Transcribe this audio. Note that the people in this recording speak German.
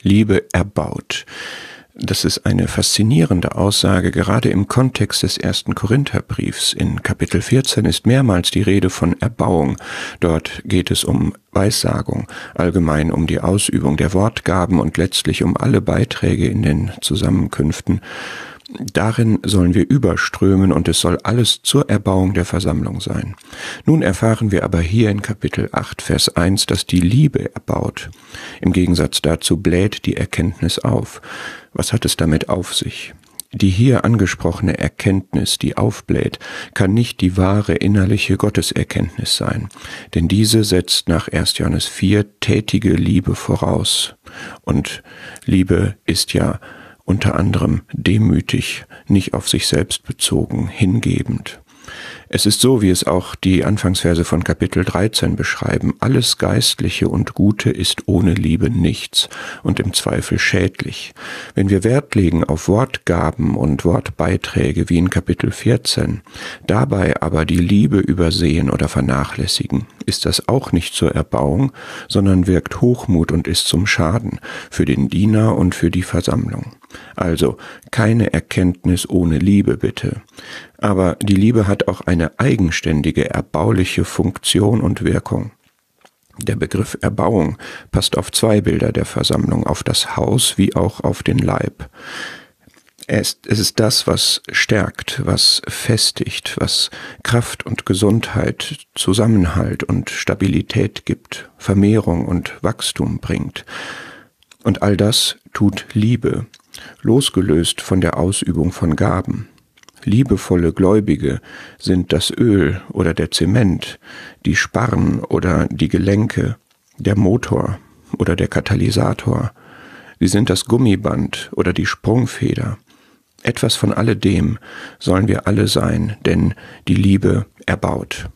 Liebe erbaut. Das ist eine faszinierende Aussage, gerade im Kontext des 1. Korintherbriefs. In Kapitel 14 ist mehrmals die Rede von Erbauung. Dort geht es um Weissagung, allgemein um die Ausübung der Wortgaben und letztlich um alle Beiträge in den Zusammenkünften. Darin sollen wir überströmen und es soll alles zur Erbauung der Versammlung sein. Nun erfahren wir aber hier in Kapitel 8, Vers 1, dass die Liebe erbaut. Im Gegensatz dazu bläht die Erkenntnis auf. Was hat es damit auf sich? Die hier angesprochene Erkenntnis, die aufbläht, kann nicht die wahre innerliche Gotteserkenntnis sein, denn diese setzt nach 1. Johannes 4 tätige Liebe voraus. Und Liebe ist ja unter anderem demütig, nicht auf sich selbst bezogen, hingebend. Es ist so, wie es auch die Anfangsverse von Kapitel 13 beschreiben: Alles Geistliche und Gute ist ohne Liebe nichts und im Zweifel schädlich. Wenn wir Wert legen auf Wortgaben und Wortbeiträge wie in Kapitel 14, dabei aber die Liebe übersehen oder vernachlässigen, ist das auch nicht zur Erbauung, sondern wirkt Hochmut und ist zum Schaden für den Diener und für die Versammlung. Also keine Erkenntnis ohne Liebe, bitte. Aber die Liebe hat auch eine eigenständige, erbauliche Funktion und Wirkung. Der Begriff Erbauung passt auf zwei Bilder der Versammlung, auf das Haus wie auch auf den Leib. Es ist das, was stärkt, was festigt, was Kraft und Gesundheit, Zusammenhalt und Stabilität gibt, Vermehrung und Wachstum bringt. Und all das tut Liebe, losgelöst von der Ausübung von Gaben. Liebevolle Gläubige sind das Öl oder der Zement, die Sparren oder die Gelenke, der Motor oder der Katalysator. Sie sind das Gummiband oder die Sprungfeder. Etwas von alledem sollen wir alle sein, denn die Liebe erbaut.